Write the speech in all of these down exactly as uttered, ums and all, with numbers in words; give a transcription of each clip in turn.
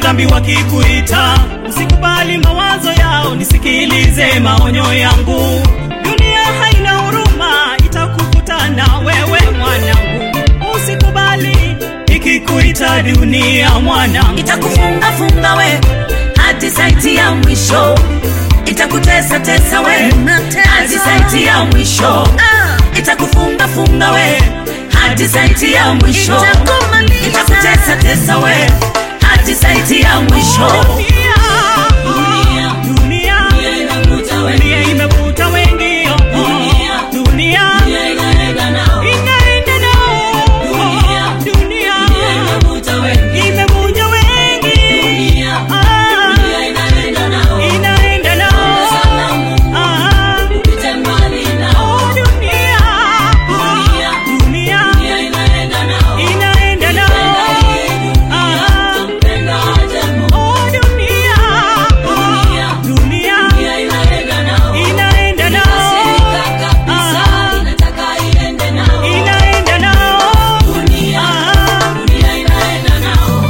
dhambi wakikuita, usikubali mawazo yao, nisikilize maonyo yangu. Dunia haina huruma, itakukuta na wewe mwanangu. Usikubali ikikuita dunia mwanangu. Itakufunga funga we hadi saiti ya mwisho. Itakutesa tesa we hadi saiti ya mwisho. Itakufunga funga we hadi saiti ya mwisho. Itakutesa tesa we hadi saiti ya mwisho. Dunia, dunia, dunia imevuta wengi. Dunia, dunia inaenda nao. Inaenda nao. Dunia, dunia imevuta wengi. Imevunja wengi. Dunia, dunia inaenda nao. Inaenda nao. Ah, upite mbali nao. Dunia, dunia, dunia, dunia inaenda nao. Inaenda nao. Ah, mpenda ajabu. Oh dunia, dunia, dunia, dunia inaenda nao. Inaenda nao. Inasika kabisa, inataka iende nao. Inaenda nao. Dunia, dunia inaenda nao.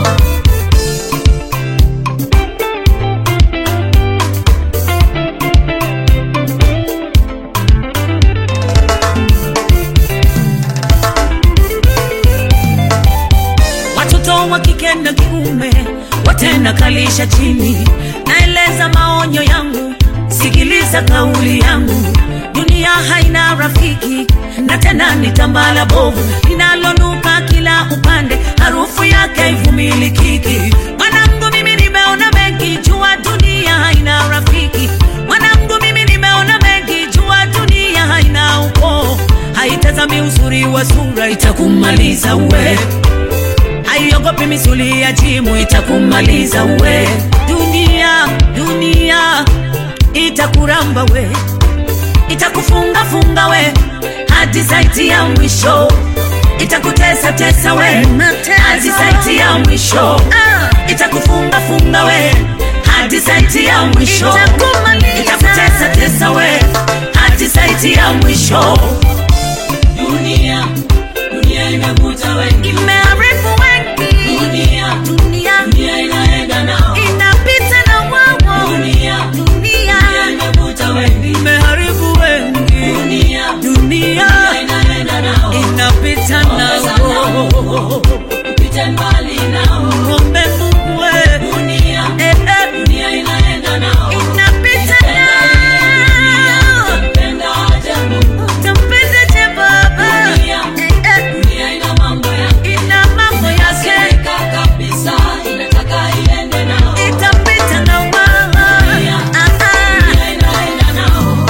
Watoto wa kike na kiume watenda kalisha chini. Naeleza maonyo yangu, sikiliza kauli yangu. Dunia haina rafiki, na tena ni tambala bovu linalonuka kila upande, harufu yake ivumilikiki. Mwanangu mimi nimeona mengi, jua dunia haina rafiki. Mwanangu mimi nimeona mengi, jua dunia haina ukoo. Haitazami uzuri wa sura, itakumaliza we. Haiogopi misuli ya jimu, itakumaliza we. Dunia, dunia itakuramba we. Itakufunga funga we hadi saiti ya mwisho. Itakutesa tesa we hadi saiti ya mwisho. Itakufunga funga we hadi saiti ya mwisho. Itakutesa tesa we hadi saiti ya mwisho. Dunia, dunia imevuta wengi. Imeharibu wengi. Dunia, dunia, dunia inaenda nao. Inapita na wao. Dunia, dunia, dunia imevuta wengi. Imeharibu wengi. Dunia, dunia, dunia inaenda nao. Inapita na wao. Upite mbali nao. Ngombe Mungu we. Dunia, eh, eh. Dunia inaenda nao. Inapita nao. Utampenda ajabu. Utampenda je baba. Dunia, eh, eh. Dunia ina mambo yake. Ina mambo yake. Kabisa, inataka iende nao. Itapita na wao. Dunia, dunia inaenda nao.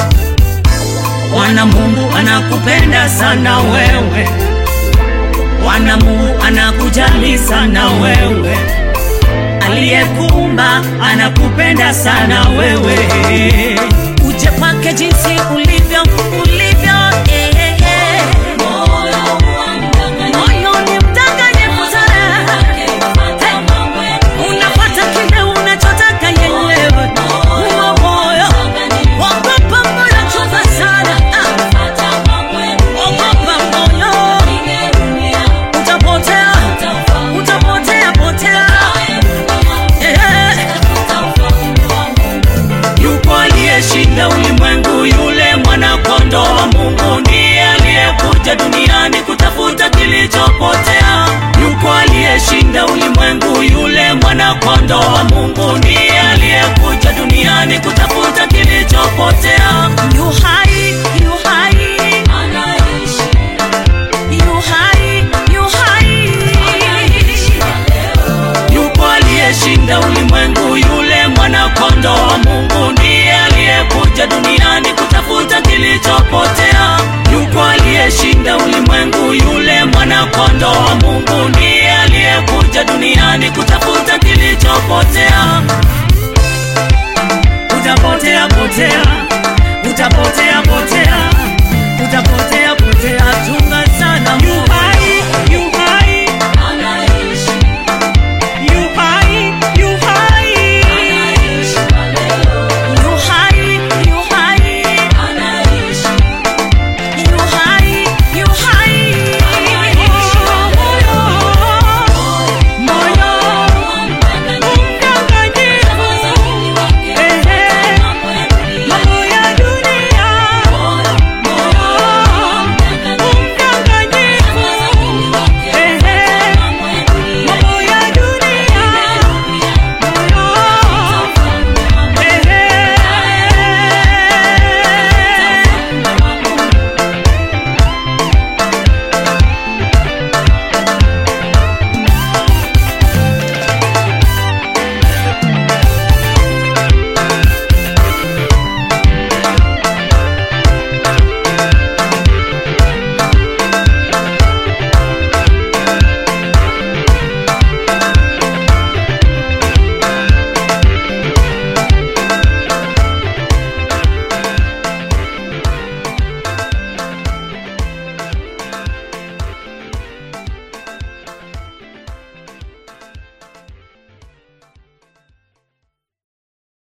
Bwana Mungu anakupenda sana wewe. Bwana Mungu anakujali sana wewe. Aliyekuumba anakupenda sana wewe. Uje kwake jinsi uli